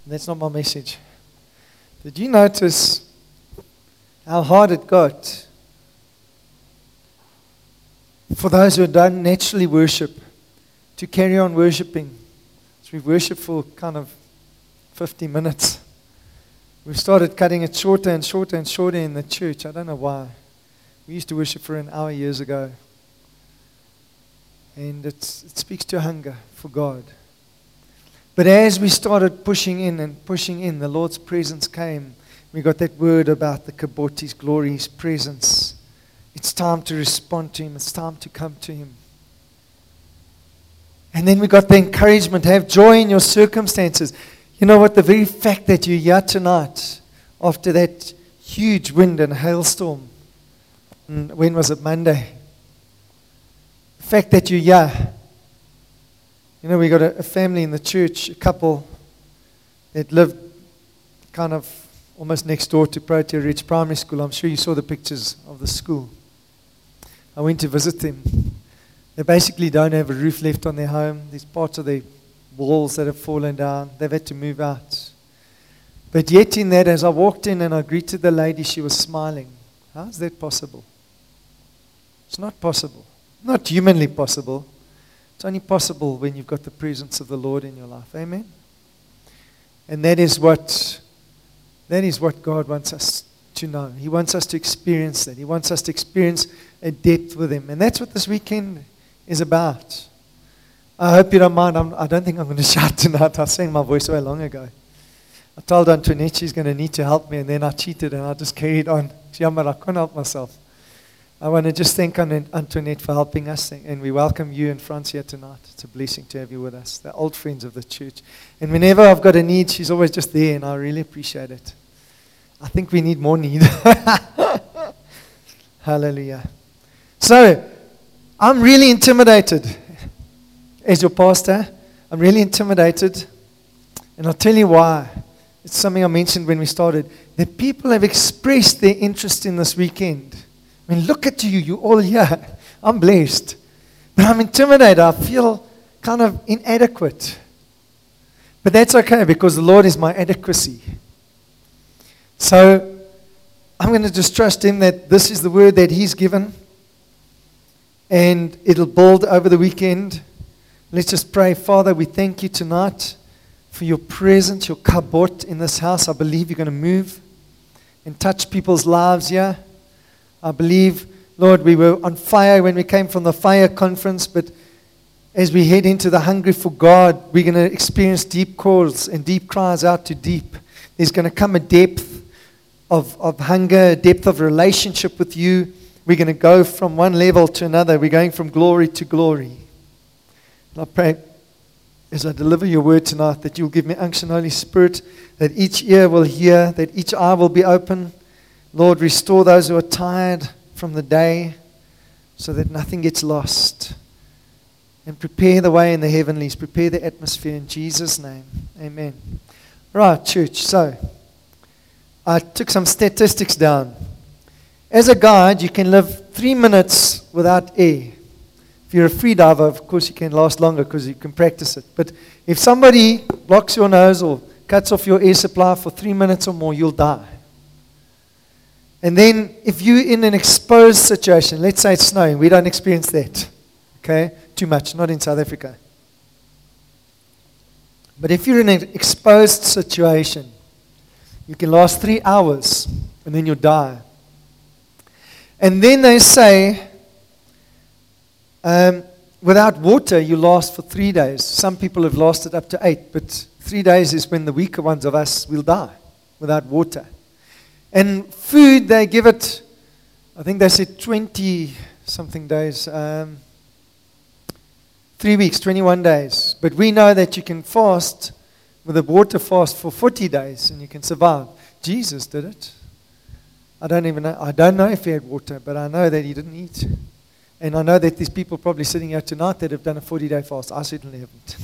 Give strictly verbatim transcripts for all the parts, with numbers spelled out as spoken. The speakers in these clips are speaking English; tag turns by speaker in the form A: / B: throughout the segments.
A: That's not my message. Did you notice how hard it got for those who don't naturally worship to carry on worshiping? So we worshiped for kind of fifty minutes. We started cutting it shorter and shorter and shorter in the church. I don't know why. We used to worship for an hour years ago. And it's, it speaks to hunger for God. But as we started pushing in and pushing in, the Lord's presence came. We got that word about the kabot, His glory, His presence. It's time to respond to Him. It's time to come to Him. And then we got the encouragement, have joy in your circumstances. You know what? The very fact that you're here tonight, after that huge wind and hailstorm, and when was it? Monday. The fact that you're here. You know, we got a, a family in the church, a couple that lived kind of almost next door to Protea Ridge Primary School. I'm sure you saw the pictures of the school. I went to visit them. They basically don't have a roof left on their home. There's parts of their walls that have fallen down. They've had to move out. But yet in that, as I walked in and I greeted the lady, she was smiling. How is that possible? It's not possible. Not humanly possible. It's only possible when you've got the presence of the Lord in your life. Amen? And that is what, that is what God wants us to know. He wants us to experience that. He wants us to experience a depth with Him. And that's what this weekend is about. I hope you don't mind. I'm, I don't think I'm going to shout tonight. I sang my voice away long ago. I told Antoinette she's going to need to help me, and then I cheated and I just carried on. Jammer, I can't help myself. I want to just thank Antoinette for helping us, and we welcome you and Franz here tonight. It's a blessing to have you with us. They're old friends of the church. And whenever I've got a need, she's always just there, and I really appreciate it. I think we need more need. Hallelujah. So, I'm really intimidated. As your pastor, I'm really intimidated. And I'll tell you why. It's something I mentioned when we started. That people have expressed their interest in this weekend. I mean, look at you. You're all here. I'm blessed. But I'm intimidated. I feel kind of inadequate. But that's okay because the Lord is my adequacy. So, I'm going to just trust Him that this is the word that He's given. And it'll build over the weekend. Let's just pray. Father, we thank You tonight for Your presence, Your kabot in this house. I believe You're going to move and touch people's lives here. I believe, Lord, we were on fire when we came from the fire conference, but as we head into the hungry for God, we're going to experience deep calls and deep cries out to deep. There's going to come a depth of, of hunger, a depth of relationship with You. We're going to go from one level to another. We're going from glory to glory. And I pray as I deliver Your word tonight that You'll give me unction, Holy Spirit, that each ear will hear, that each eye will be open. Lord, restore those who are tired from the day so that nothing gets lost. And prepare the way in the heavenlies. Prepare the atmosphere in Jesus' name. Amen. Right, church. So, I took some statistics down. As a guide, you can live three minutes without air. If you're a free diver, of course, you can last longer because you can practice it. But if somebody blocks your nose or cuts off your air supply for three minutes or more, you'll die. And then if you're in an exposed situation, let's say it's snowing, we don't experience that, okay? Too much, not in South Africa. But if you're in an exposed situation, you can last three hours and then you'll die. And then they say, um, without water, you last for three days. Some people have lasted up to eight, but three days is when the weaker ones of us will die without water. And food, they give it, I think they said twenty-something days, um, three weeks, twenty-one days. But we know that you can fast with a water fast for forty days and you can survive. Jesus did it. I don't even know, I don't know if He had water, but I know that He didn't eat. And I know that there's people probably sitting here tonight that have done a forty-day fast. I certainly haven't.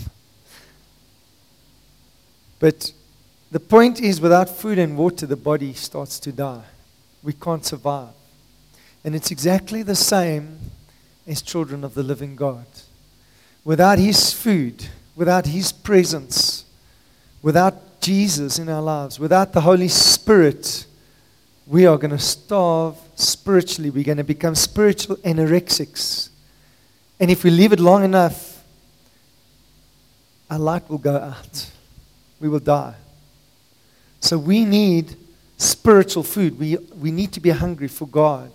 A: But the point is, without food and water, the body starts to die. We can't survive. And it's exactly the same as children of the living God. Without His food, without His presence, without Jesus in our lives, without the Holy Spirit, we are going to starve spiritually. We're going to become spiritual anorexics. And if we leave it long enough, our light will go out. We will die. So we need spiritual food. We, we need to be hungry for God.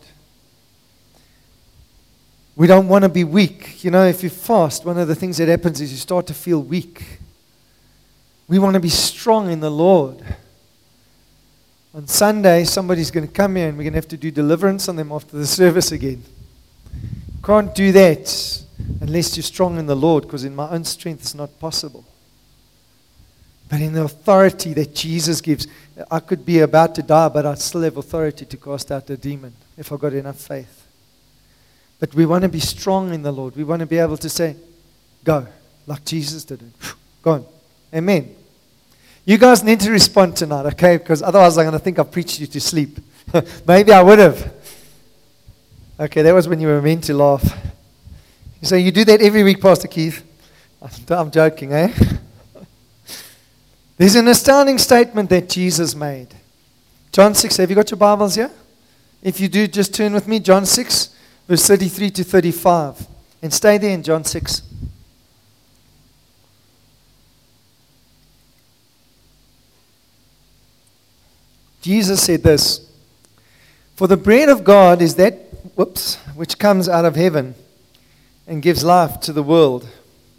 A: We don't want to be weak. You know, if you fast, one of the things that happens is you start to feel weak. We want to be strong in the Lord. On Sunday, somebody's going to come here and we're going to have to do deliverance on them after the service again. Can't do that unless you're strong in the Lord, because in my own strength it's not possible. But in the authority that Jesus gives, I could be about to die, but I'd still have authority to cast out a demon if I've got enough faith. But we want to be strong in the Lord. We want to be able to say, go, like Jesus did it. Go on. Amen. You guys need to respond tonight, okay? Because otherwise I'm going to think I've preached you to sleep. Maybe I would have. Okay, that was when you were meant to laugh. So you do that every week, Pastor Keith. I'm joking, eh? There's an astounding statement that Jesus made. John six, have you got your Bibles here? If you do, just turn with me. John six, verse thirty-three to thirty-five. And stay there in John six. Jesus said this, for the bread of God is that, whoops, which comes out of heaven and gives life to the world.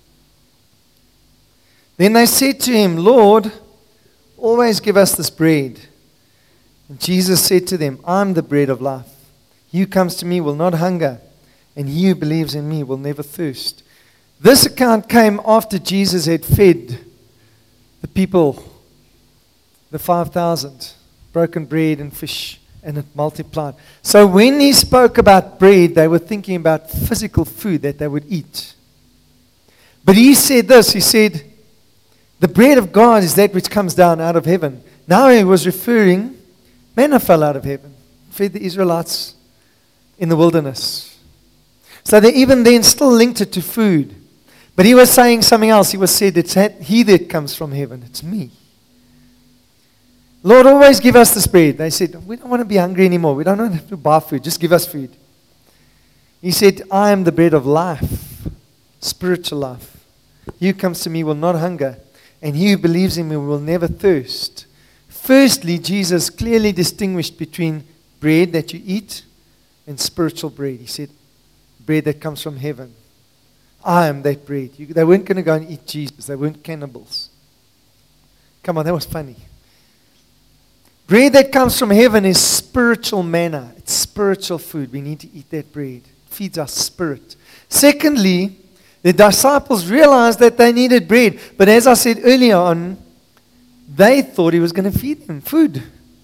A: Then they said to him, Lord, always give us this bread. And Jesus said to them, I'm the bread of life. He who comes to me will not hunger, and he who believes in me will never thirst. This account came after Jesus had fed the people, the five thousand, broken bread and fish, and it multiplied. So when he spoke about bread, they were thinking about physical food that they would eat. But he said this, he said, the bread of God is that which comes down out of heaven. Now he was referring, manna fell out of heaven, fed the Israelites in the wilderness. So they even then still linked it to food. But he was saying something else. He was said, it's he that comes from heaven. It's me. Lord, always give us this bread. They said, we don't want to be hungry anymore. We don't want to have to buy food. Just give us food. He said, I am the bread of life, spiritual life. He who comes to me will not hunger, and he who believes in me will never thirst. Firstly, Jesus clearly distinguished between bread that you eat and spiritual bread. He said, bread that comes from heaven. I am that bread. You, they weren't going to go and eat Jesus. They weren't cannibals. Come on, that was funny. Bread that comes from heaven is spiritual manna. It's spiritual food. We need to eat that bread. It feeds our spirit. Secondly, the disciples realized that they needed bread. But as I said earlier on, they thought he was going to feed them food.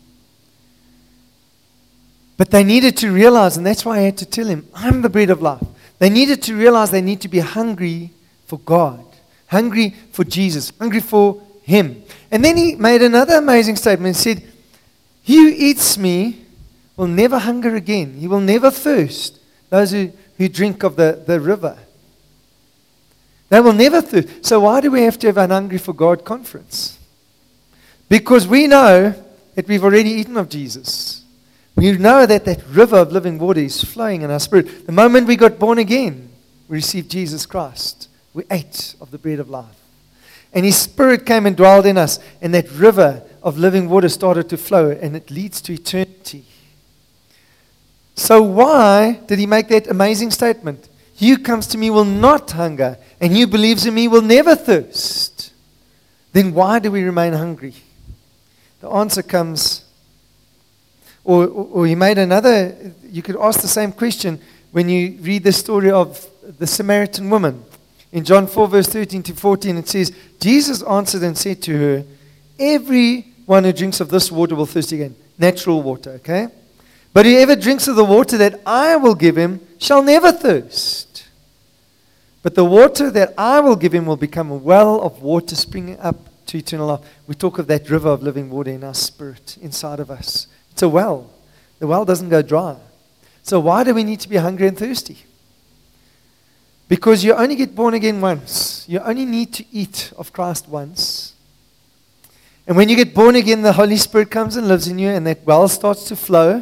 A: But they needed to realize, and that's why I had to tell him, I'm the bread of life. They needed to realize they need to be hungry for God, hungry for Jesus, hungry for him. And then he made another amazing statement. He said, he who eats me will never hunger again. He will never thirst. Those who, who drink of the, the river. They will never thirst. So why do we have to have an Hungry for God conference? Because we know that we've already eaten of Jesus. We know that that river of living water is flowing in our spirit. The moment we got born again, we received Jesus Christ. We ate of the bread of life. And his spirit came and dwelled in us. And that river of living water started to flow. And it leads to eternity. So why did he make that amazing statement? He who comes to me will not hunger. And he who believes in me will never thirst. Then why do we remain hungry? The answer comes... Or, or, or he made another, you could ask the same question when you read the story of the Samaritan woman. In John four, verse thirteen to fourteen, it says, Jesus answered and said to her, everyone who drinks of this water will thirst again. Natural water, okay? But whoever drinks of the water that I will give him shall never thirst. But the water that I will give him will become a well of water springing up to eternal life. We talk of that river of living water in our spirit, inside of us. It's a well. The well doesn't go dry. So why do we need to be hungry and thirsty? Because you only get born again once. You only need to eat of Christ once. And when you get born again, the Holy Spirit comes and lives in you, and that well starts to flow.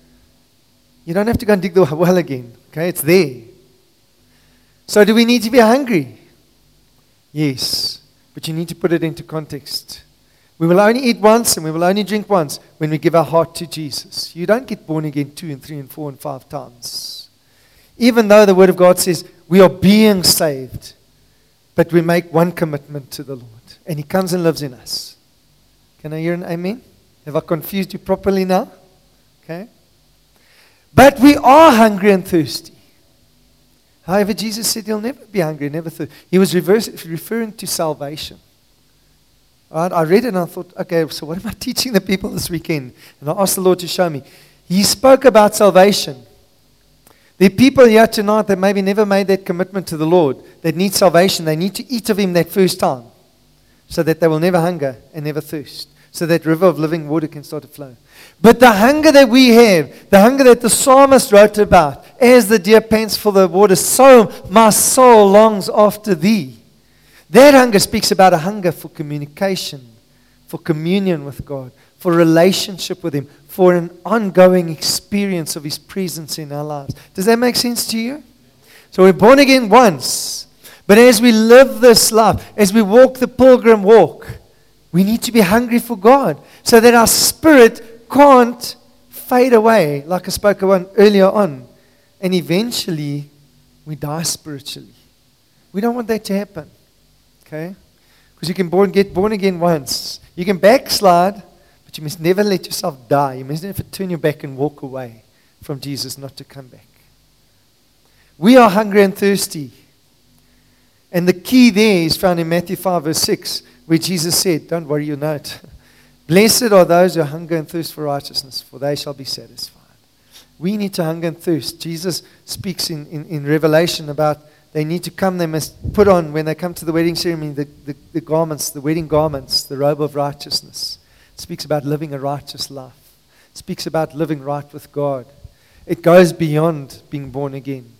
A: You don't have to go and dig the well again. Okay, it's there. So do we need to be hungry? Yes, but you need to put it into context. We will only eat once and we will only drink once when we give our heart to Jesus. You don't get born again two and three and four and five times. Even though the Word of God says we are being saved, but we make one commitment to the Lord, and He comes and lives in us. Can I hear an amen? Have I confused you properly now? Okay. But we are hungry and thirsty. However, Jesus said He'll never be hungry, never thirsty. He was reverse, referring to salvation. All right, I read it and I thought, okay, so what am I teaching the people this weekend? And I asked the Lord to show me. He spoke about salvation. There are people here tonight that maybe never made that commitment to the Lord, that need salvation. They need to eat of Him that first time so that they will never hunger and never thirst, so that river of living water can start to flow. But the hunger that we have, the hunger that the psalmist wrote about, as the deer pants for the water, so my soul longs after Thee. That hunger speaks about a hunger for communication, for communion with God, for relationship with Him, for an ongoing experience of His presence in our lives. Does that make sense to you? So we're born again once, but as we live this life, as we walk the pilgrim walk, we need to be hungry for God so that our spirit can't fade away, like I spoke about earlier on, and eventually we die spiritually. We don't want that to happen. Okay? Because you can born, get born again once. You can backslide, but you must never let yourself die. You must never turn your back and walk away from Jesus, not to come back. We are hungry and thirsty. And the key there is found in Matthew five verse six, where Jesus said, don't worry your note. Blessed are those who hunger and thirst for righteousness, for they shall be satisfied. We need to hunger and thirst. Jesus speaks in, in, in Revelation about they need to come, they must put on, when they come to the wedding ceremony, the, the, the garments, the wedding garments, the robe of righteousness. It speaks about living a righteous life. It speaks about living right with God. It goes beyond being born again.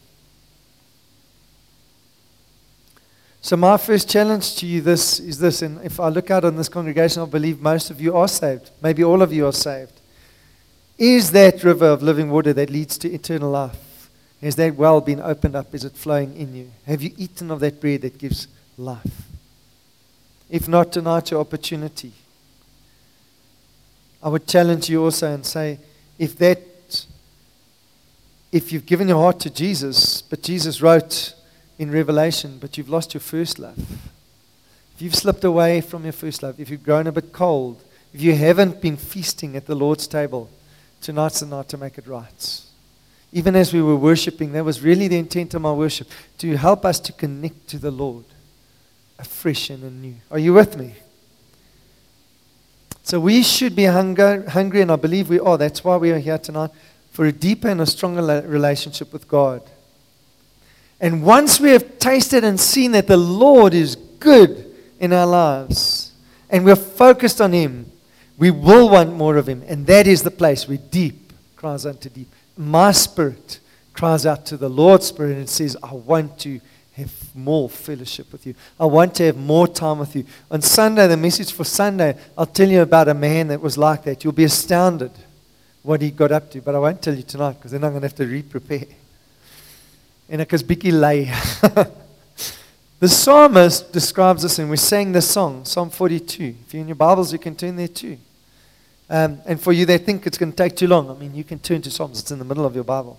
A: So my first challenge to you this is this, and if I look out on this congregation, I believe most of you are saved. Maybe all of you are saved. Is that river of living water that leads to eternal life? Has that well been opened up? Is it flowing in you? Have you eaten of that bread that gives life? If not, tonight's your opportunity. I would challenge you also and say, if that, if you've given your heart to Jesus, but Jesus wrote in Revelation, but you've lost your first love, if you've slipped away from your first love, if you've grown a bit cold, if you haven't been feasting at the Lord's table, tonight's the night to make it right. Even as we were worshiping, that was really the intent of my worship, to help us to connect to the Lord afresh and anew. Are you with me? So we should be hunger, hungry, and I believe we are. That's why we are here tonight, for a deeper and a stronger relationship with God. And once we have tasted and seen that the Lord is good in our lives, and we're focused on Him, we will want more of Him. And that is the place where deep cries unto deep. My spirit cries out to the Lord's Spirit and says, I want to have more fellowship with you. I want to have more time with you. On Sunday, the message for Sunday, I'll tell you about a man that was like that. You'll be astounded what he got up to, but I won't tell you tonight because then I'm going to have to re-prepare. And because Bicky lay. The psalmist describes this, and we sang this song, Psalm forty-two. If you're in your Bibles, you can turn there too. Um, and for you that think it's going to take too long, I mean, you can turn to Psalms. It's in the middle of your Bible.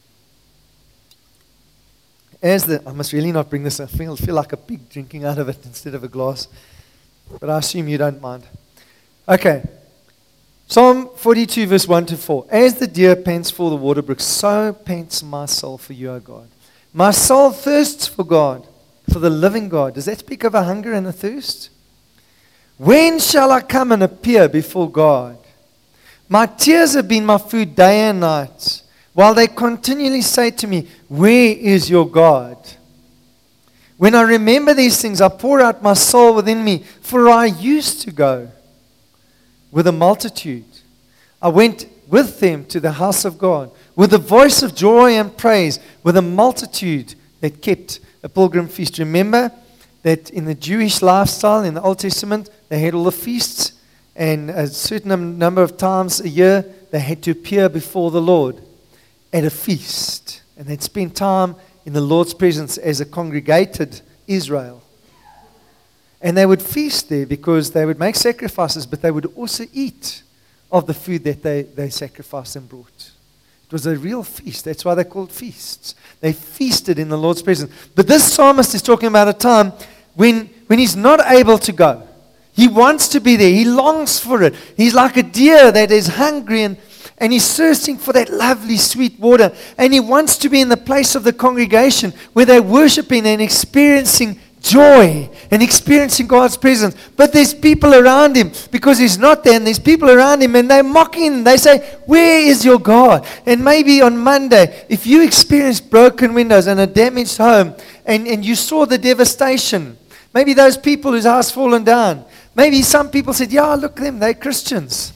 A: As the, I must really not bring this. I feel, feel like a pig drinking out of it instead of a glass. But I assume you don't mind. Okay. Psalm forty-two, verse one to four. As the deer pants for the water brooks, so pants my soul for you, O God. My soul thirsts for God, for the living God. Does that speak of a hunger and a thirst? When shall I come and appear before God? My tears have been my food day and night, while they continually say to me, where is your God? When I remember these things, I pour out my soul within me, for I used to go with a multitude. I went with them to the house of God, with a voice of joy and praise, with a multitude that kept a pilgrim feast. Remember that in the Jewish lifestyle, in the Old Testament, they had all the feasts. And a certain num- number of times a year, they had to appear before the Lord at a feast. And they'd spend time in the Lord's presence as a congregated Israel. And they would feast there because they would make sacrifices, but they would also eat of the food that they, they sacrificed and brought. It was a real feast. That's why they're called feasts. They feasted in the Lord's presence. But this psalmist is talking about a time when, when he's not able to go. He wants to be there. He longs for it. He's like a deer that is hungry and, and he's thirsting for that lovely sweet water. And he wants to be in the place of the congregation where they're worshiping and experiencing joy and experiencing God's presence. But there's people around him because he's not there, and there's people around him and they're mocking him. They say, where is your God? And maybe on Monday, if you experienced broken windows and a damaged home and, and you saw the devastation, maybe those people whose house fallen down, maybe some people said, yeah, look at them, they're Christians.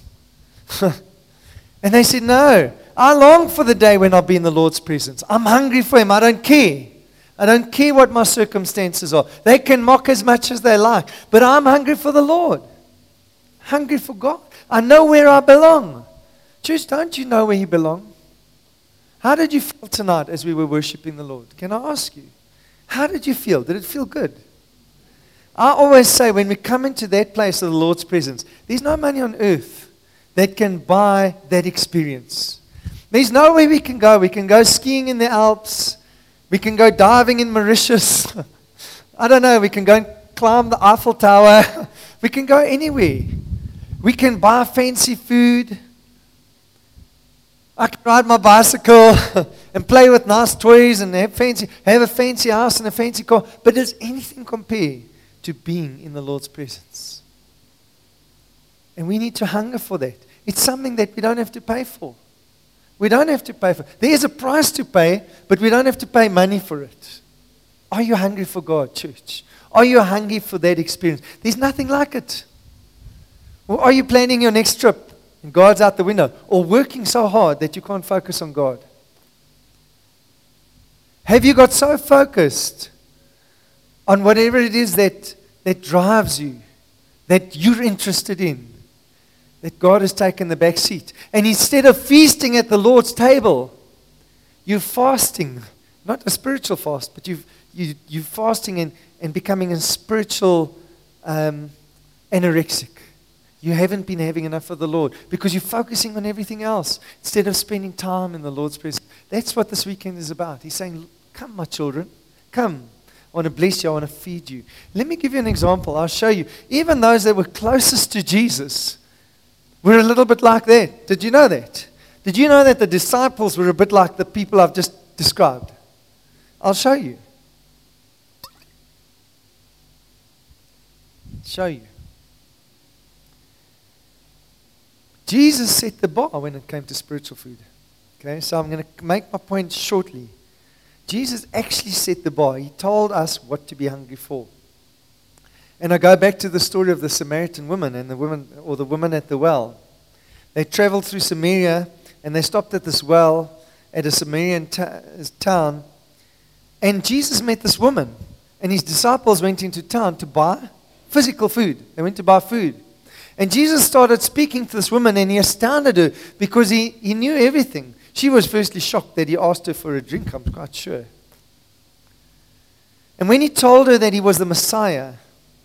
A: And they said, no, I long for the day when I'll be in the Lord's presence. I'm hungry for him. I don't care. I don't care what my circumstances are. They can mock as much as they like. But I'm hungry for the Lord. Hungry for God. I know where I belong. Church, don't you know where you belong? How did you feel tonight as we were worshiping the Lord? Can I ask you? How did you feel? Did it feel good? I always say when we come into that place of the Lord's presence, there's no money on earth that can buy that experience. There's nowhere we can go. We can go skiing in the Alps. We can go diving in Mauritius. I don't know. We can go and climb the Eiffel Tower. We can go anywhere. We can buy fancy food. I can ride my bicycle and play with nice toys and have fancy, have a fancy house and a fancy car. But does anything compare to being in the Lord's presence? And we need to hunger for that. It's something that we don't have to pay for. We don't have to pay for it. There's a price to pay, but we don't have to pay money for it. Are you hungry for God, church? Are you hungry for that experience? There's nothing like it. Or are you planning your next trip and God's out the window? Or working so hard that you can't focus on God? Have you got so focused on whatever it is that, that drives you, that you're interested in, that God has taken the back seat? And instead of feasting at the Lord's table, you're fasting. Not a spiritual fast, but you've, you, you're fasting and, and becoming a spiritual um, anorexic. You haven't been having enough of the Lord because you're focusing on everything else instead of spending time in the Lord's presence. That's what this weekend is about. He's saying, come, my children, come. I want to bless you. I want to feed you. Let me give you an example. I'll show you. Even those that were closest to Jesus were a little bit like that. Did you know that? Did you know that the disciples were a bit like the people I've just described? I'll show you. Show you. Jesus set the bar when it came to spiritual food. Okay, so I'm going to make my point shortly. Jesus actually set the bar. He told us what to be hungry for. And I go back to the story of the Samaritan woman and the woman, or the woman at the well. They traveled through Samaria and they stopped at this well at a Samaritan ta- town. And Jesus met this woman, and his disciples went into town to buy physical food. They went to buy food. And Jesus started speaking to this woman, and he astounded her because he, he knew everything. She was firstly shocked that he asked her for a drink, I'm quite sure. And when he told her that he was the Messiah,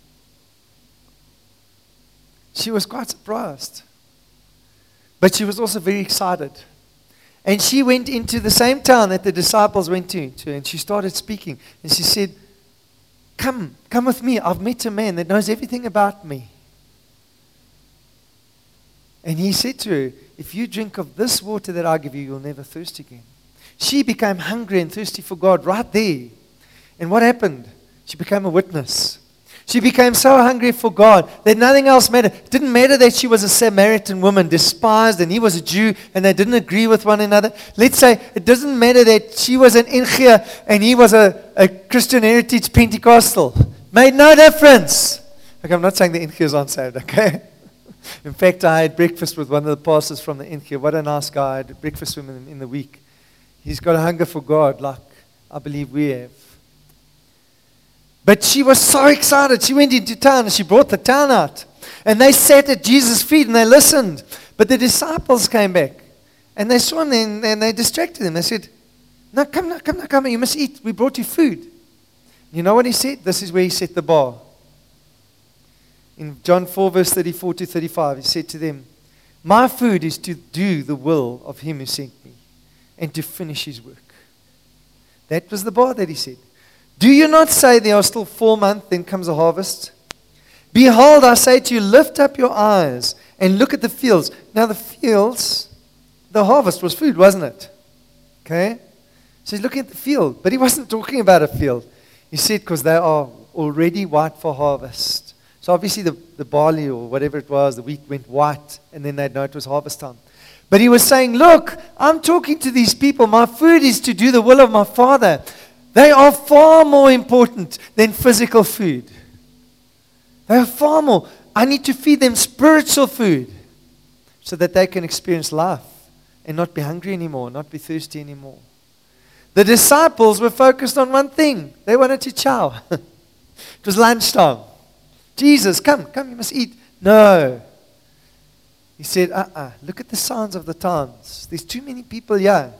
A: she was quite surprised. But she was also very excited. And she went into the same town that the disciples went to, to and she started speaking. And she said, come, come with me. I've met a man that knows everything about me. And he said to her, if you drink of this water that I give you, you'll never thirst again. She became hungry and thirsty for God right there. And what happened? She became a witness. She became so hungry for God that nothing else mattered. It didn't matter that she was a Samaritan woman, despised, and he was a Jew, and they didn't agree with one another. Let's say it doesn't matter that she was an Inchia and he was a, a Christian Heritage Pentecostal. Made no difference. Okay, I'm not saying the Inchias aren't saved, okay? In fact, I had breakfast with one of the pastors from the Inchia. What a nice guy. I had breakfast with him in the week. He's got a hunger for God like I believe we have. But she was so excited. She went into town and she brought the town out. And they sat at Jesus' feet and they listened. But the disciples came back and they saw him and, and they distracted him. They said, no, come now, come now, come now. You must eat. We brought you food. You know what he said? This is where he set the bar. In John four, verse thirty-four to thirty-five, he said to them, my food is to do the will of him who sent me and to finish his work. That was the bar that he said. Do you not say there are still four months, then comes a harvest? Behold, I say to you, lift up your eyes and look at the fields. Now the fields, the harvest was food, wasn't it? Okay? So he's looking at the field, but he wasn't talking about a field. He said, because they are already white for harvest. So obviously the, the barley or whatever it was, the wheat went white, and then they'd know it was harvest time. But he was saying, look, I'm talking to these people. My food is to do the will of my Father. They are far more important than physical food. They are far more. I need to feed them spiritual food so that they can experience life and not be hungry anymore, not be thirsty anymore. The disciples were focused on one thing. They wanted to chow. It was lunchtime. Jesus, come, come, you must eat. No. He said, uh-uh, look at the signs of the times. There's too many people here.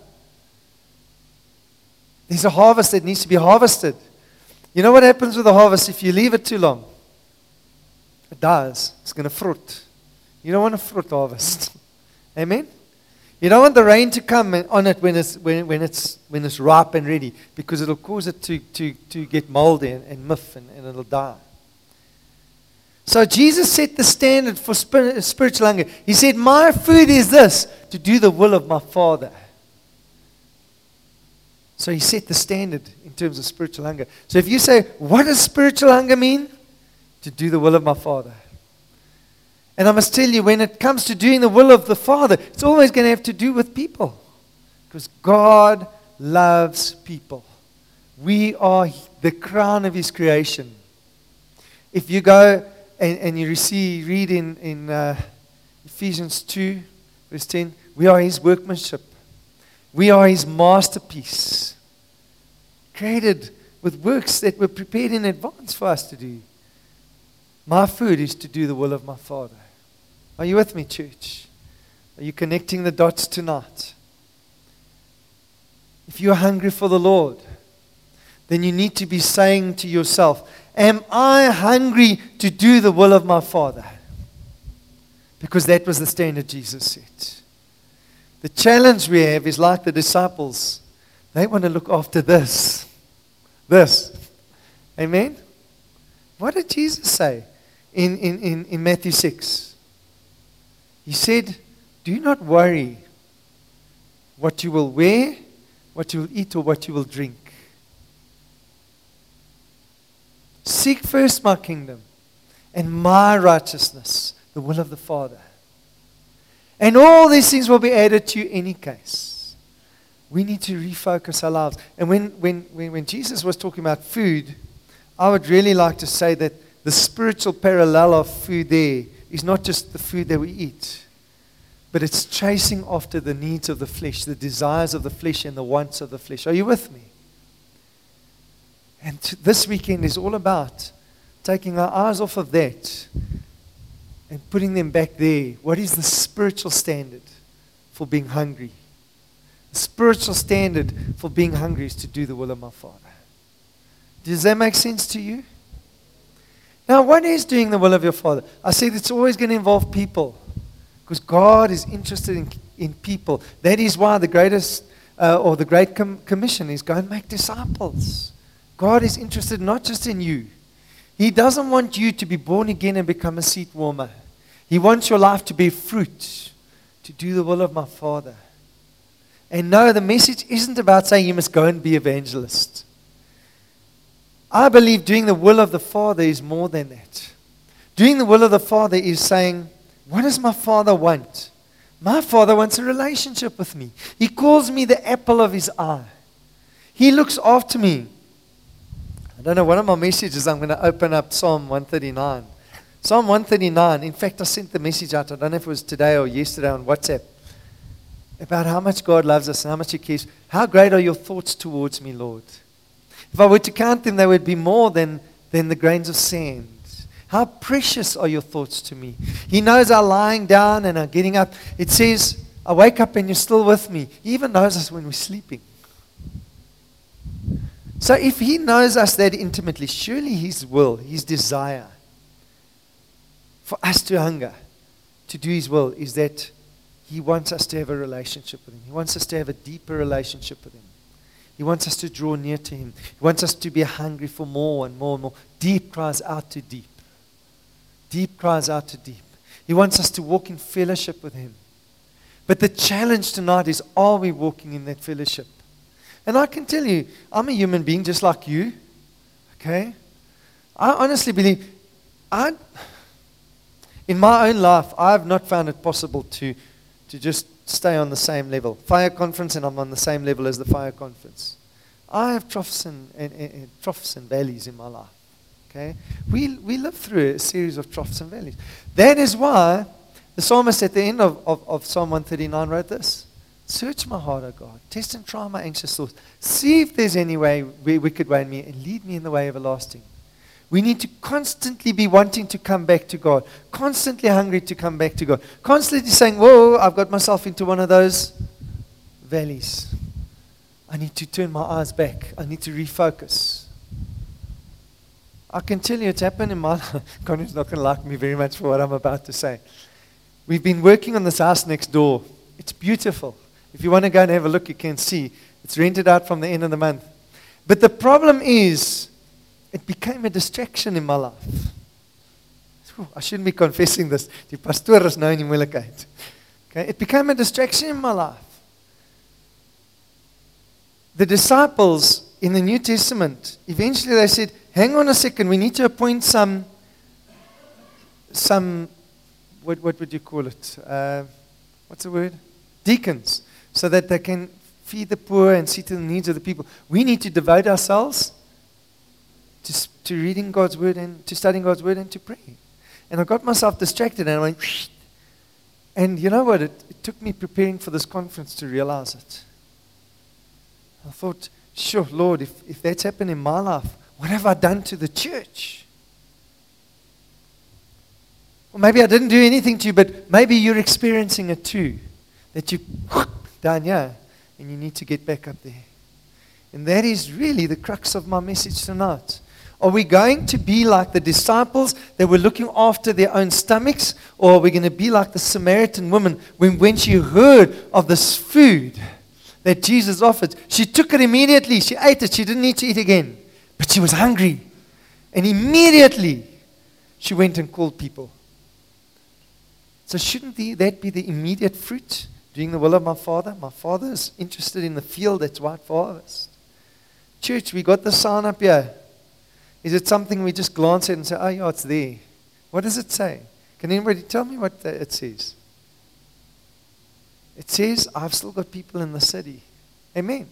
A: There's a harvest that needs to be harvested. You know what happens with the harvest if you leave it too long? It dies. It's going to fruit. You don't want a fruit harvest. Amen? You don't want the rain to come on it when it's when, when it's when it's ripe and ready, because it'll cause it to, to, to get moldy and, and muff and, and it'll die. So Jesus set the standard for spirit, spiritual hunger. He said, my food is this, to do the will of my Father. So he set the standard in terms of spiritual hunger. So if you say, what does spiritual hunger mean? To do the will of my Father. And I must tell you, when it comes to doing the will of the Father, it's always going to have to do with people. Because God loves people. We are the crown of His creation. If you go and, and you receive, read in, in uh, Ephesians two, verse ten, we are His workmanship. We are His masterpiece. Created with works that were prepared in advance for us to do. My food is to do the will of my Father. Are you with me, church? Are you connecting the dots tonight? If you're hungry for the Lord, then you need to be saying to yourself, am I hungry to do the will of my Father? Because that was the standard Jesus set. The challenge we have is like the disciples. They want to look after this. This. Amen? What did Jesus say in, in, in, in Matthew six? He said, do not worry what you will wear, what you will eat, or what you will drink. Seek first my kingdom and my righteousness, the will of the Father. And all these things will be added to you in any case. We need to refocus our lives. And when, when, when, when Jesus was talking about food, I would really like to say that the spiritual parallel of food there is not just the food that we eat, but it's chasing after the needs of the flesh, the desires of the flesh and the wants of the flesh. Are you with me? And this weekend is all about taking our eyes off of that and putting them back there. What is the spiritual standard for being hungry? The spiritual standard for being hungry is to do the will of my Father. Does that make sense to you? Now, what is doing the will of your Father? I said it's always going to involve people, because God is interested in, in people. That is why the greatest, uh, or the Great Com- Commission is go and make disciples. God is interested not just in you. He doesn't want you to be born again and become a seat warmer. He wants your life to bear fruit, to do the will of my Father. And no, the message isn't about saying you must go and be evangelist. I believe doing the will of the Father is more than that. Doing the will of the Father is saying, what does my Father want? My Father wants a relationship with me. He calls me the apple of His eye. He looks after me. I don't know, one of my messages, I'm going to open up Psalm one thirty-nine. Psalm one thirty-nine, in fact, I sent the message out, I don't know if it was today or yesterday on WhatsApp, about how much God loves us and how much He cares. How great are your thoughts towards me, Lord? If I were to count them, they would be more than, than the grains of sand. How precious are your thoughts to me? He knows our lying down and our getting up. It says, I wake up and you're still with me. He even knows us when we're sleeping. So if He knows us that intimately, surely His will, His desire for us to hunger, to do His will, is that He wants us to have a relationship with Him. He wants us to have a deeper relationship with Him. He wants us to draw near to Him. He wants us to be hungry for more and more and more. Deep cries out to deep. Deep cries out to deep. He wants us to walk in fellowship with Him. But the challenge tonight is, are we walking in that fellowship? And I can tell you, I'm a human being just like you. Okay? I honestly believe, I, in my own life, I have not found it possible to, to just stay on the same level. Fire conference, and I'm on the same level as the fire conference. I have troughs and, and, and, and troughs and valleys in my life. Okay, we we live through a series of troughs and valleys. That is why the psalmist at the end of, of, of Psalm one thirty-nine wrote this: search my heart, O God, test and try my anxious thoughts. See if there's any way, wicked way in me, and lead me in the way everlasting. We need to constantly be wanting to come back to God, constantly hungry to come back to God, constantly saying, whoa, I've got myself into one of those valleys. I need to turn my eyes back. I need to refocus. I can tell you it's happened in my life. Connor's not going to like me very much for what I'm about to say. We've been working on this house next door. It's beautiful. If you want to go and have a look, you can see. It's rented out from the end of the month. But the problem is, it became a distraction in my life. I shouldn't be confessing this. Die pastoor is nou in die moeilikheid. Okay, it became a distraction in my life. The disciples in the New Testament, eventually they said, hang on a second, we need to appoint some, some what, what would you call it? Uh, what's the word? Deacons, so that they can feed the poor and see to the needs of the people. We need to devote ourselves to, to reading God's word and to studying God's word and to praying. And I got myself distracted and I went, Shh. And you know what? It, it took me preparing for this conference to realize it. I thought, sure, Lord, if, if that's happened in my life, what have I done to the church? Well, maybe I didn't do anything to you, but maybe you're experiencing it too. That you're down here and you need to get back up there. And that is really the crux of my message tonight. Are we going to be like the disciples that were looking after their own stomachs? Or are we going to be like the Samaritan woman when, when she heard of this food that Jesus offered? She took it immediately. She ate it. She didn't need to eat again. But she was hungry. And immediately she went and called people. So shouldn't the, that be the immediate fruit? Doing the will of my Father? My Father is interested in the field that's white for harvest. Church, we got the sign up here. Is it something we just glance at and say, oh yeah, it's there? What does it say? Can anybody tell me what it says? It says, I've still got people in the city. Amen.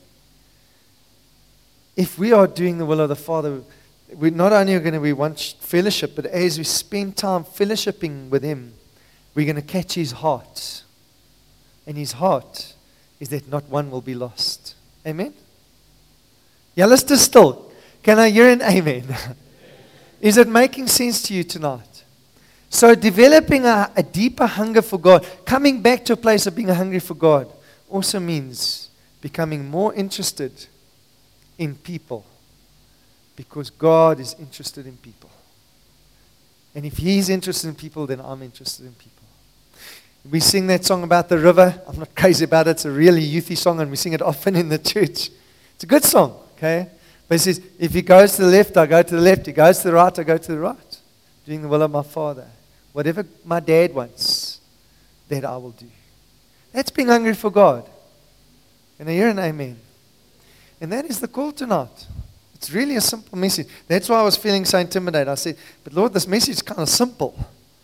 A: If we are doing the will of the Father, we not only are going to be one fellowship, but as we spend time fellowshipping with Him, we're going to catch His heart. And His heart is that not one will be lost. Amen? Yeah, let's just still. Can I hear an amen? Is it making sense to you tonight? So developing a, a deeper hunger for God, coming back to a place of being hungry for God, also means becoming more interested in people, because God is interested in people. And if He's interested in people, then I'm interested in people. We sing that song about the river. I'm not crazy about it. It's a really youthy song, and we sing it often in the church. It's a good song, okay? But it says, if He goes to the left, I go to the left. He goes to the right, I go to the right. Doing the will of my Father. Whatever my dad wants, that I will do. That's being hungry for God. And I hear an amen. And that is the call tonight. It's really a simple message. That's why I was feeling so intimidated. I said, but Lord, this message is kind of simple.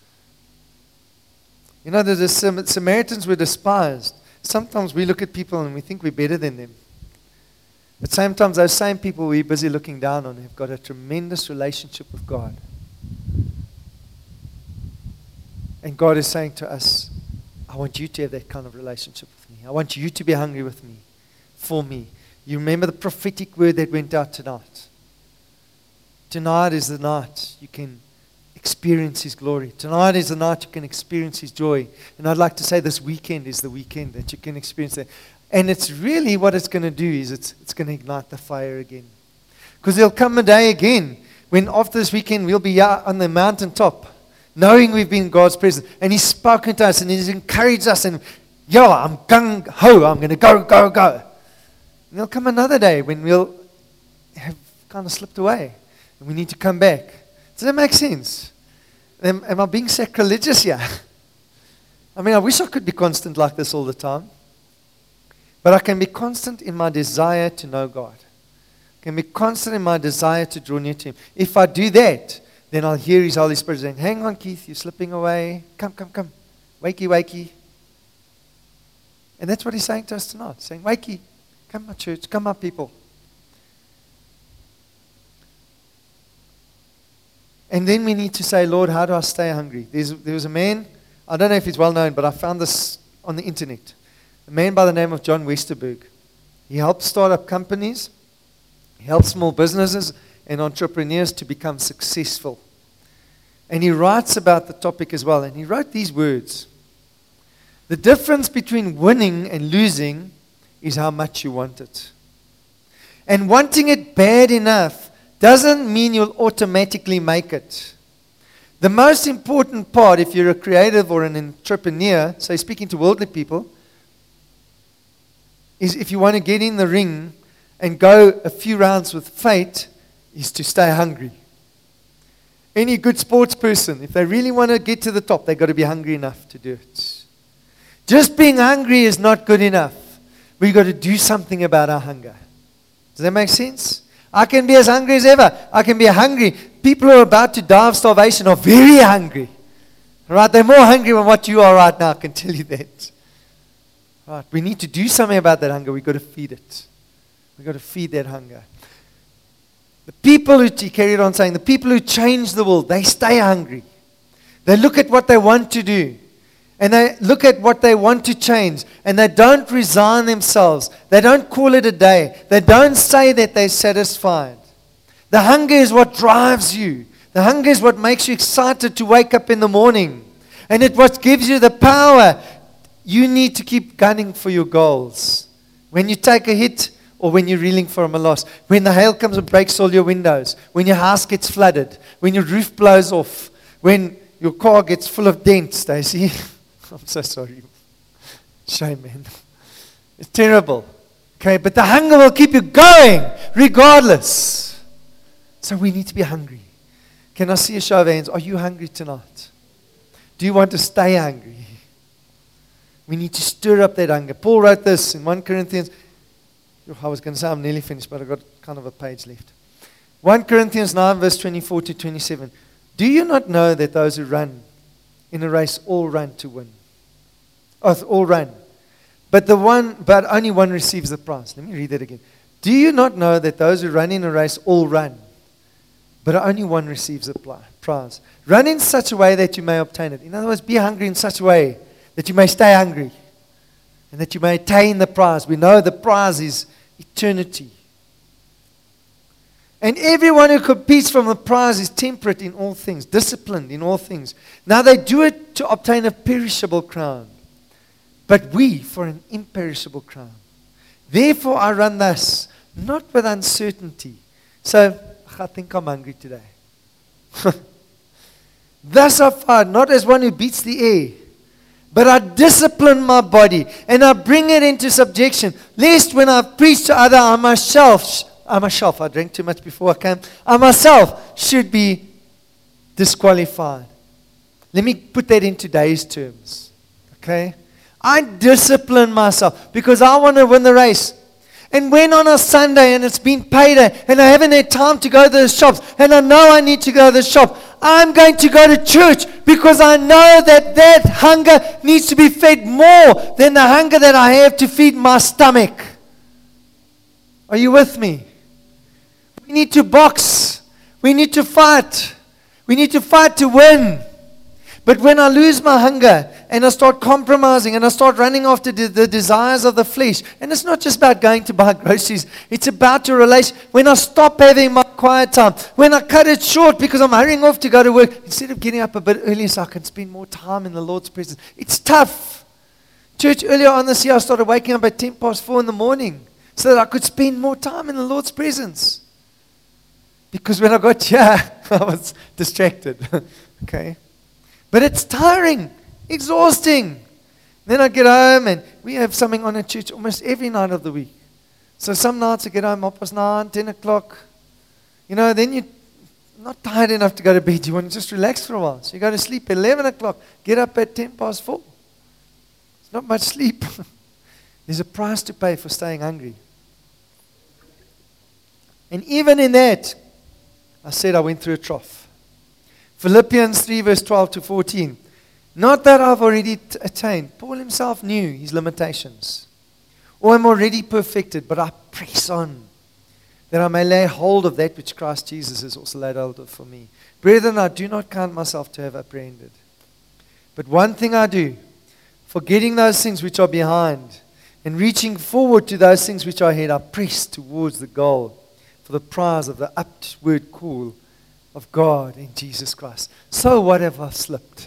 A: You know, the Samaritans were despised. Sometimes we look at people and we think we're better than them. But sometimes those same people we're busy looking down on have got a tremendous relationship with God. And God is saying to us, I want you to have that kind of relationship with me. I want you to be hungry with me, for me. You remember the prophetic word that went out tonight. Tonight is the night you can experience His glory. Tonight is the night you can experience His joy. And I'd like to say this weekend is the weekend that you can experience that. And it's really what it's going to do is it's, it's going to ignite the fire again. Because there'll come a day again when after this weekend we'll be out on the mountaintop, knowing we've been in God's presence. And He's spoken to us and He's encouraged us. And, yo, I'm gung ho, I'm going to go, go, go. And there'll come another day when we'll have kind of slipped away. And we need to come back. Does that make sense? Am, am I being sacrilegious here? I mean, I wish I could be constant like this all the time. But I can be constant in my desire to know God. I can be constant in my desire to draw near to Him. If I do that, then I'll hear His Holy Spirit saying, hang on, Keith, you're slipping away. Come, come, come. Wakey, wakey. And that's what He's saying to us tonight. Saying, wakey, come my church, come my people. And then we need to say, Lord, how do I stay hungry? There's, there was a man, I don't know if he's well known, but I found this on the internet. A man by the name of John Westerberg. He helps start up companies. He helps small businesses and entrepreneurs to become successful. And he writes about the topic as well. And he wrote these words. The difference between winning and losing is how much you want it. And wanting it bad enough doesn't mean you'll automatically make it. The most important part, if you're a creative or an entrepreneur, so speaking to worldly people, is if you want to get in the ring and go a few rounds with fate, is to stay hungry. Any good sports person, if they really want to get to the top, they've got to be hungry enough to do it. Just being hungry is not good enough. We've got to do something about our hunger. Does that make sense? I can be as hungry as ever. I can be hungry. People who are about to die of starvation are very hungry. Right? They're more hungry than what you are right now, I can tell you that. Right? We need to do something about that hunger. We've got to feed it. We've got to feed that hunger. The people who, he carried on saying, the people who change the world, they stay hungry. They look at what they want to do. And they look at what they want to change. And they don't resign themselves. They don't call it a day. They don't say that they're satisfied. The hunger is what drives you. The hunger is what makes you excited to wake up in the morning. And it's what gives you the power. You need to keep gunning for your goals. When you take a hit or when you're reeling from a loss. When the hail comes and breaks all your windows. When your house gets flooded. When your roof blows off. When your car gets full of dents, Stacy. I'm so sorry. Shame, man. It's terrible. Okay, but the hunger will keep you going regardless. So we need to be hungry. Can I see a show of hands? Are you hungry tonight? Do you want to stay hungry? We need to stir up that hunger. Paul wrote this in First Corinthians. I was going to say I'm nearly finished, but I've got kind of a page left. First Corinthians nine, verse twenty-four to twenty-seven. Do you not know that those who run in a race all run to win? Oh, all run. But the one, but only one receives the prize. Let me read that again. Do you not know that those who run in a race all run, but only one receives the prize? Run in such a way that you may obtain it. In other words, be hungry in such a way that you may stay hungry and that you may attain the prize. We know the prize is eternity. And everyone who competes from the prize is temperate in all things, disciplined in all things. Now they do it to obtain a perishable crown, but we for an imperishable crown. Therefore I run thus, not with uncertainty. So, I think I'm hungry today. Thus I fight, not as one who beats the air, but I discipline my body, and I bring it into subjection, lest when I preach to others, I myself, I myself, I drank too much before I came, I myself should be disqualified. Let me put that in today's terms. Okay? I discipline myself because I want to win the race. And when on a Sunday and it's been payday and I haven't had time to go to the shops and I know I need to go to the shop, I'm going to go to church because I know that that hunger needs to be fed more than the hunger that I have to feed my stomach. Are you with me? We need to box. We need to fight. We need to fight to win. But when I lose my hunger and I start compromising and I start running after the, the desires of the flesh, and it's not just about going to buy groceries, it's about a relation. When I stop having my quiet time, when I cut it short because I'm hurrying off to go to work, instead of getting up a bit earlier so I can spend more time in the Lord's presence. It's tough. Church, earlier on this year, I started waking up at ten past four in the morning so that I could spend more time in the Lord's presence. Because when I got here, I was distracted. Okay? But it's tiring, exhausting. Then I get home and we have something on at church almost every night of the week. So some nights I get home half past nine, ten o'clock. You know, then you're not tired enough to go to bed. You want to just relax for a while. So you go to sleep at eleven o'clock, get up at ten past four. It's not much sleep. There's a price to pay for staying hungry. And even in that, I said I went through a trough. Philippians three verse twelve to fourteen. Not that I've already t- attained. Paul himself knew his limitations. Or I'm already perfected, but I press on, that I may lay hold of that which Christ Jesus has also laid hold of for me. Brethren, I do not count myself to have apprehended. But one thing I do, forgetting those things which are behind, and reaching forward to those things which are ahead, I press towards the goal for the prize of the upward call of God in Jesus Christ. So what if I slipped?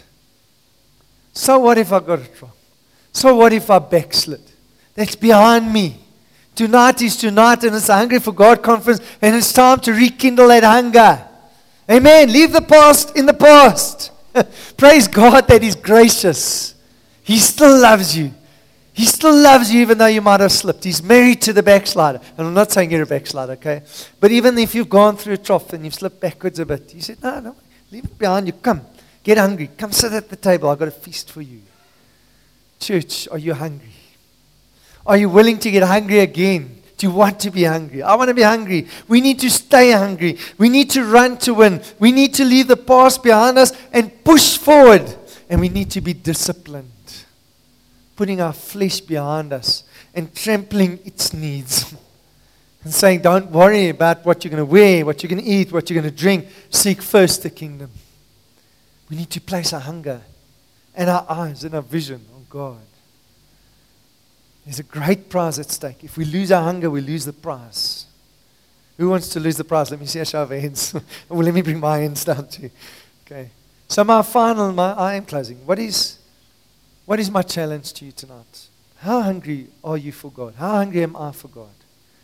A: So what if I got it wrong? So what if I backslid? That's behind me. Tonight is tonight, and it's a Hungry for God conference, and it's time to rekindle that hunger. Amen. Leave the past in the past. Praise God that He's gracious. He still loves you. He still loves you even though you might have slipped. He's married to the backslider. And I'm not saying you're a backslider, okay? But even if you've gone through a trough and you've slipped backwards a bit, He said, no, no, leave it behind you. Come. Get hungry. Come sit at the table. I've got a feast for you. Church, are you hungry? Are you willing to get hungry again? Do you want to be hungry? I want to be hungry. We need to stay hungry. We need to run to win. We need to leave the past behind us and push forward. And we need to be disciplined. Putting our flesh behind us and trampling its needs. And saying, don't worry about what you're going to wear, what you're going to eat, what you're going to drink. Seek first the kingdom. We need to place our hunger and our eyes and our vision on God. There's a great prize at stake. If we lose our hunger, we lose the prize. Who wants to lose the prize? Let me see a show of hands. Well, let me bring my hands down too. Okay. So my final, my, I am closing. What is, what is my challenge to you tonight? How hungry are you for God? How hungry am I for God?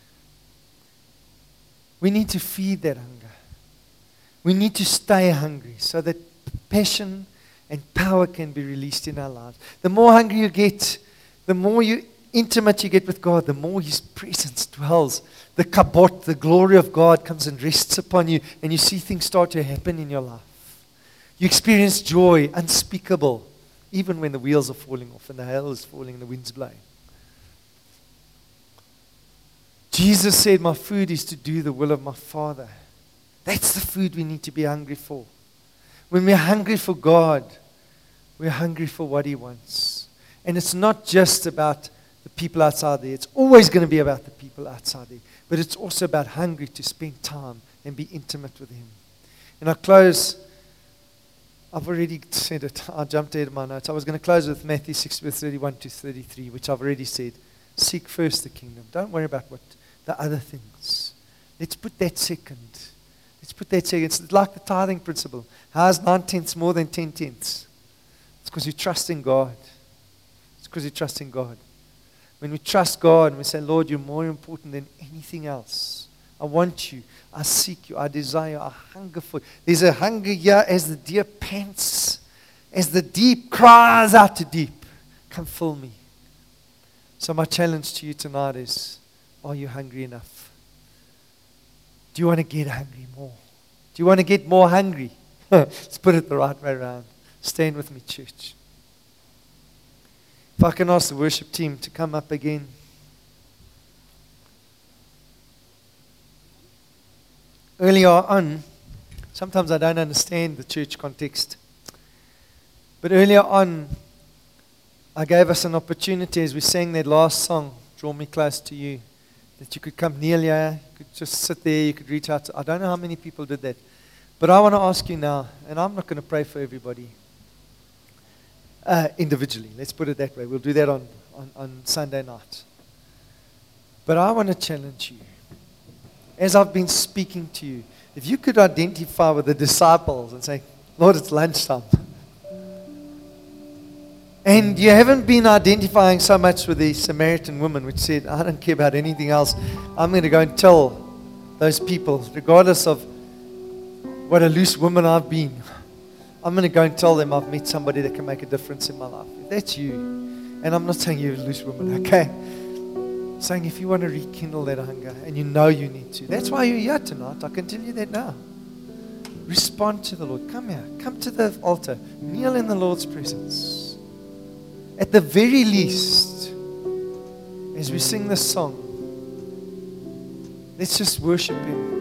A: We need to feed that hunger. We need to stay hungry so that passion and power can be released in our lives. The more hungry you get, the more you intimate you get with God, the more His presence dwells. The kabot, the glory of God comes and rests upon you, and you see things start to happen in your life. You experience joy unspeakable, even when the wheels are falling off and the hail is falling and the wind's blowing. Jesus said, my food is to do the will of my Father. That's the food we need to be hungry for. When we're hungry for God, we're hungry for what He wants. And it's not just about the people outside there. It's always going to be about the people outside there. But it's also about hungry to spend time and be intimate with Him. And I close, I've already said it. I jumped ahead of my notes. I was going to close with Matthew six, verse thirty-one to thirty-three, which I've already said. Seek first the kingdom. Don't worry about what the other things. Let's put that second. Let's put that second. It's like the tithing principle. How is nine tenths more than ten tenths? It's because you trust in God. It's because you trust in God. When we trust God and we say, Lord, you're more important than anything else. I want you. I seek you. I desire. I hunger for you. There's a hunger here as the deer pants, as the deep cries out to deep. Come fill me. So my challenge to you tonight is, are you hungry enough? Do you want to get hungry more? Do you want to get more hungry? Let's put it the right way around. Stand with me, church. If I can ask the worship team to come up again. Earlier on, sometimes I don't understand the church context. But earlier on, I gave us an opportunity as we sang that last song, Draw Me Close to You, that you could come kneel here, you could just sit there, you could reach out. To, I don't know how many people did that. But I want to ask you now, and I'm not going to pray for everybody uh, individually. Let's put it that way. We'll do that on, on, on Sunday night. But I want to challenge you. As I've been speaking to you, If you could identify with the disciples and say, Lord, it's lunchtime. And you haven't been identifying so much with the Samaritan woman, which said, I don't care about anything else. I'm going to go and tell those people, regardless of what a loose woman I've been, I'm going to go and tell them I've met somebody that can make a difference in my life. If that's you, and I'm not saying you're a loose woman, okay? I'm saying if you want to rekindle that hunger, and you know you need to, that's why you're here tonight. I can tell you that now. Respond to the Lord. Come here. Come to the altar. Kneel in the Lord's presence. At the very least, as we sing this song, let's just worship Him.